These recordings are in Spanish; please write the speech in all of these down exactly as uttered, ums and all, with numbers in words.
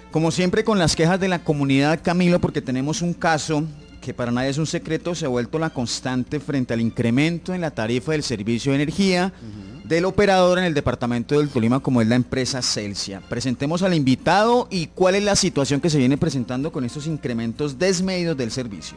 Como siempre con las quejas de la comunidad, Camilo, porque tenemos un caso que para nadie es un secreto, se ha vuelto la constante frente al incremento en la tarifa del servicio de energía uh-huh. del operador en el departamento del Tolima, como es la empresa Celsia. Presentemos al invitado y cuál es la situación que se viene presentando con estos incrementos desmedidos del servicio.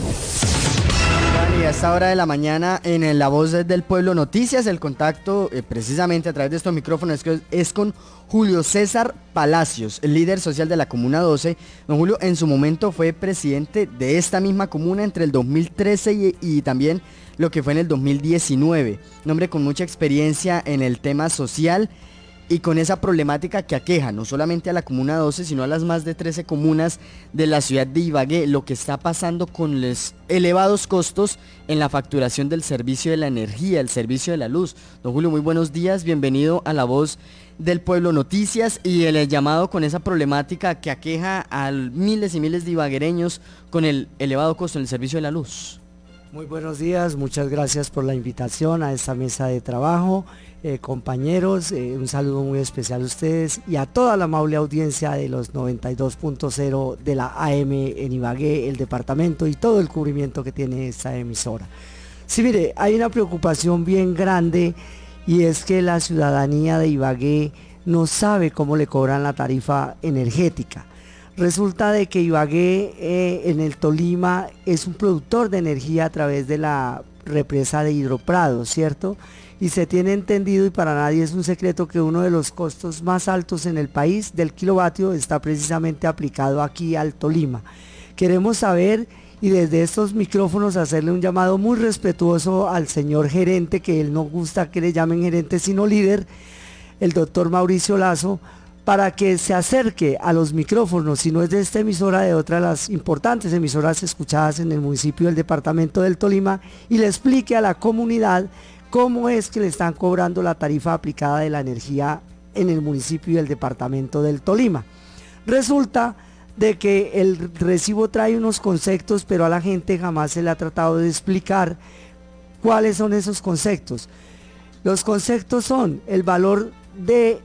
Y a esta hora de la mañana en La Voz del Pueblo Noticias, el contacto eh, precisamente a través de estos micrófonos es, es con Julio César Palacios, el líder social de la Comuna doce. Don Julio en su momento fue presidente de esta misma comuna entre el dos mil trece y, y también lo que fue en el dos mil diecinueve. Un hombre con mucha experiencia en el tema social y con esa problemática que aqueja no solamente a la Comuna doce, sino a las más de trece comunas de la ciudad de Ibagué, lo que está pasando con los elevados costos en la facturación del servicio de la energía, el servicio de la luz. Don Julio, muy buenos días, bienvenido a La Voz del Pueblo Noticias y el llamado con esa problemática que aqueja a miles y miles de ibaguereños con el elevado costo en el servicio de la luz. Muy buenos días, muchas gracias por la invitación a esta mesa de trabajo, eh, compañeros, eh, un saludo muy especial a ustedes y a toda la amable audiencia de los noventa y dos punto cero de la A M en Ibagué, el departamento y todo el cubrimiento que tiene esta emisora. Sí, mire, hay una preocupación bien grande y es que la ciudadanía de Ibagué no sabe cómo le cobran la tarifa energética. Resulta de que Ibagué eh, en el Tolima es un productor de energía a través de la represa de Hidroprado, ¿cierto? Y se tiene entendido y para nadie es un secreto que uno de los costos más altos en el país del kilovatio está precisamente aplicado aquí al Tolima. Queremos saber y desde estos micrófonos hacerle un llamado muy respetuoso al señor gerente, que él no gusta que le llamen gerente sino líder, el doctor Mauricio Lazo, para que se acerque a los micrófonos, si no es de esta emisora, de otras de las importantes emisoras escuchadas en el municipio del departamento del Tolima, y le explique a la comunidad cómo es que le están cobrando la tarifa aplicada de la energía en el municipio y el departamento del Tolima. Resulta de que el recibo trae unos conceptos, pero a la gente jamás se le ha tratado de explicar cuáles son esos conceptos. Los conceptos son el valor de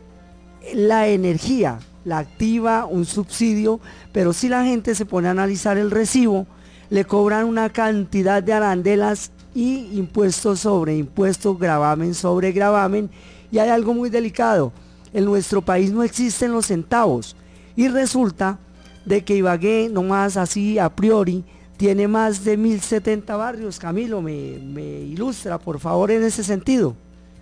la energía, la activa, un subsidio, pero si la gente se pone a analizar el recibo, le cobran una cantidad de arandelas y impuestos sobre impuestos, gravamen sobre gravamen, y hay algo muy delicado, en nuestro país no existen los centavos, y resulta de que Ibagué, nomás así a priori, tiene más de mil setenta barrios. Camilo, me, me ilustra por favor en ese sentido.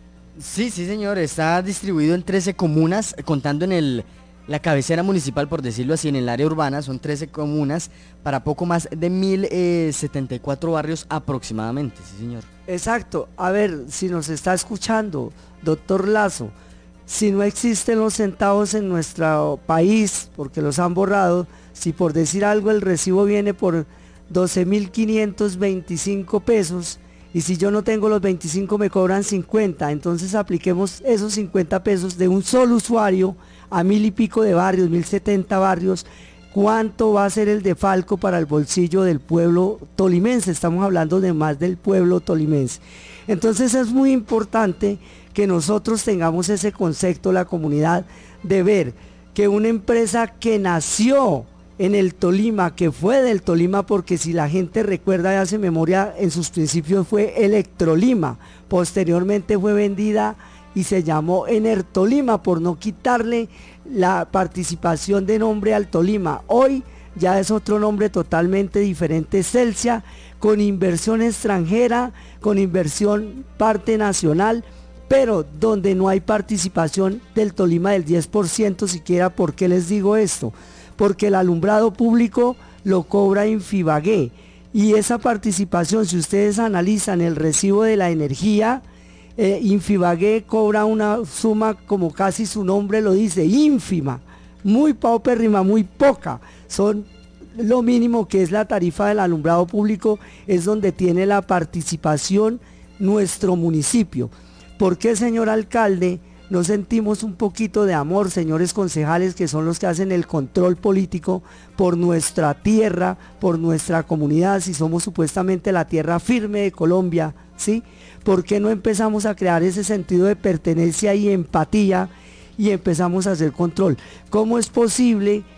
Sí, sí señor, está distribuido en trece comunas, contando en el, la cabecera municipal, por decirlo así, en el área urbana, son trece comunas para poco más de mil setenta y cuatro barrios aproximadamente, sí señor. Exacto, a ver, si nos está escuchando, doctor Lazo, si no existen los centavos en nuestro país, porque los han borrado, si por decir algo el recibo viene por doce mil quinientos veinticinco pesos, y si yo no tengo los veinticinco me cobran cincuenta, entonces apliquemos esos cincuenta pesos de un solo usuario a mil y pico de barrios, mil setenta barrios, ¿cuánto va a ser el defalco para el bolsillo del pueblo tolimense? Estamos hablando de más del pueblo tolimense. Entonces es muy importante que nosotros tengamos ese concepto, la comunidad, de ver que una empresa que nació en el Tolima, que fue del Tolima, porque si la gente recuerda y hace memoria, en sus principios fue Electrolima, posteriormente fue vendida y se llamó Enertolima por no quitarle la participación de nombre al Tolima. Hoy ya es otro nombre totalmente diferente, Celsia, con inversión extranjera, con inversión parte nacional, pero donde no hay participación del Tolima del diez por ciento siquiera. ¿Por qué les digo esto? Porque el alumbrado público lo cobra Infibagué, y esa participación, si ustedes analizan el recibo de la energía, eh, Infibagué cobra una suma, como casi su nombre lo dice, ínfima, muy paupérrima, muy poca, son lo mínimo que es la tarifa del alumbrado público, es donde tiene la participación nuestro municipio. ¿Por qué, señor alcalde, no sentimos un poquito de amor, señores concejales, que son los que hacen el control político por nuestra tierra, por nuestra comunidad, si somos supuestamente la tierra firme de Colombia, ¿sí? ¿Por qué no empezamos a crear ese sentido de pertenencia y empatía y empezamos a hacer control? ¿Cómo es posible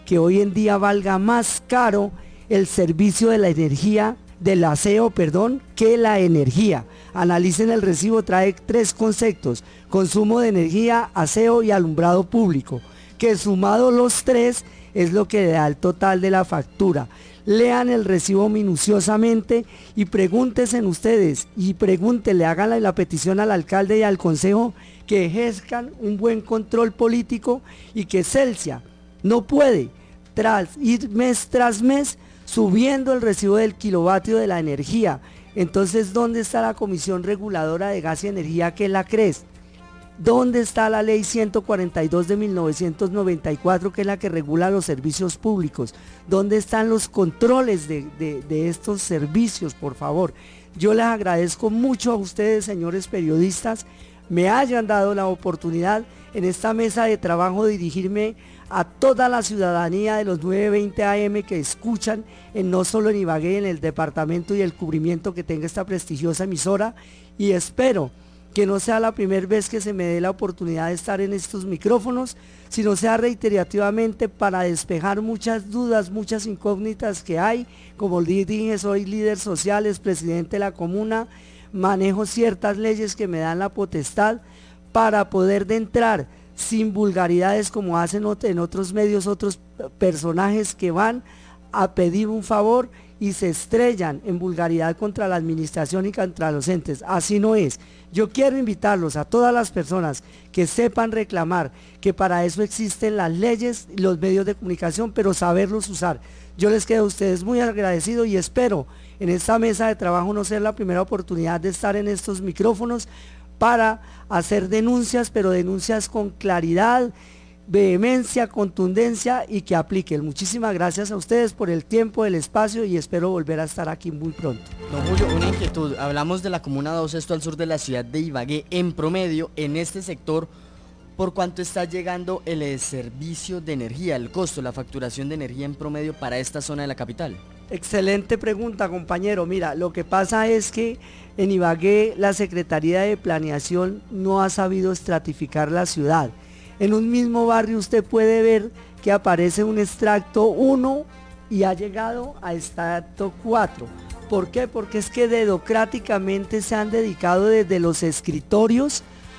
que hoy en día valga más caro el servicio de la energía, del aseo, perdón, que la energía. Analicen el recibo, trae tres conceptos: consumo de energía, aseo y alumbrado público, que sumado los tres es lo que da el total de la factura. Lean el recibo minuciosamente y pregúntense ustedes, y pregúntenle, háganle la petición al alcalde y al consejo que ejerzcan un buen control político, y que Celsia no puede tras ir mes tras mes subiendo el recibo del kilovatio de la energía. Entonces, ¿dónde está la Comisión Reguladora de Gas y Energía, que es la CRES? ¿Dónde está la ley ciento cuarenta y dos de mil novecientos noventa y cuatro, que es la que regula los servicios públicos? ¿Dónde están los controles de, de, de estos servicios, por favor? Yo les agradezco mucho a ustedes, señores periodistas, me hayan dado la oportunidad en esta mesa de trabajo de dirigirme a toda la ciudadanía de los nueve veinte A M que escuchan, en, no solo en Ibagué, en el departamento, y el cubrimiento que tenga esta prestigiosa emisora, y espero que no sea la primera vez que se me dé la oportunidad de estar en estos micrófonos, sino sea reiterativamente para despejar muchas dudas, muchas incógnitas que hay. Como dije, soy líder social, es presidente de la comuna, manejo ciertas leyes que me dan la potestad para poder de entrar sin vulgaridades como hacen en otros medios otros personajes que van a pedir un favor y se estrellan en vulgaridad contra la administración y contra los entes. Así no es. Yo quiero invitarlos a todas las personas que sepan reclamar, que para eso existen las leyes y los medios de comunicación, pero saberlos usar. Yo les quedo a ustedes muy agradecido y espero en esta mesa de trabajo no ser la primera oportunidad de estar en estos micrófonos para hacer denuncias, pero denuncias con claridad, vehemencia, contundencia, y que apliquen. Muchísimas gracias a ustedes por el tiempo, el espacio, y espero volver a estar aquí muy pronto. Don Julio, una inquietud, hablamos de la comuna dos, esto al sur de la ciudad de Ibagué. En promedio, en este sector, ¿por cuánto está llegando el eh, servicio de energía, el costo, la facturación de energía en promedio para esta zona de la capital? Excelente pregunta, compañero. Mira, lo que pasa es que en Ibagué la Secretaría de Planeación no ha sabido estratificar la ciudad. En un mismo barrio usted puede ver que aparece un extracto uno y ha llegado a extracto cuatro. ¿Por qué? Porque es que dedocráticamente se han dedicado desde los escritorios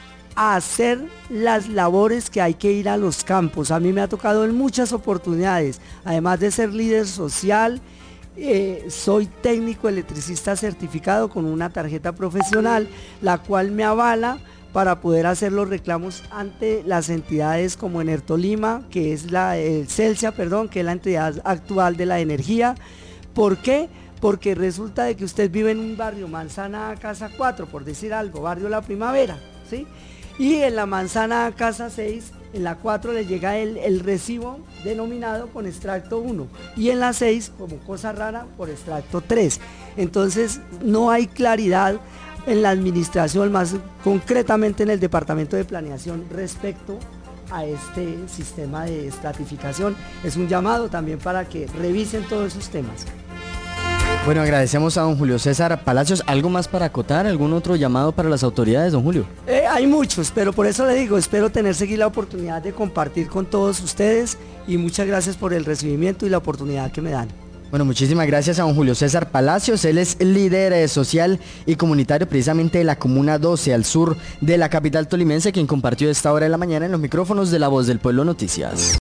a hacer las labores que hay que ir a los campos. A mí me ha tocado en muchas oportunidades, además de ser líder social, Eh, soy técnico electricista certificado con una tarjeta profesional, la cual me avala para poder hacer los reclamos ante las entidades como Enertolima, que es la el Celsia, perdón, que es la entidad actual de la energía. ¿Por qué? Porque resulta de que usted vive en un barrio Manzana Casa cuatro, por decir algo, barrio La Primavera, ¿sí? Y en la Manzana Casa seis, en la cuatro le llega el, el recibo denominado con extracto uno, y en la seis, como cosa rara, por extracto tres. Entonces no hay claridad en la administración, más concretamente en el departamento de planeación, respecto a este sistema de estratificación. Es un llamado también para que revisen todos esos temas. Bueno, agradecemos a don Julio César Palacios. ¿Algo más para acotar? ¿Algún otro llamado para las autoridades, don Julio? Eh, hay muchos, pero por eso le digo, espero tener seguir la oportunidad de compartir con todos ustedes, y muchas gracias por el recibimiento y la oportunidad que me dan. Bueno, muchísimas gracias a don Julio César Palacios. Él es líder eh, social y comunitario precisamente de la Comuna doce, al sur de la capital tolimense, quien compartió esta hora de la mañana en los micrófonos de La Voz del Pueblo Noticias.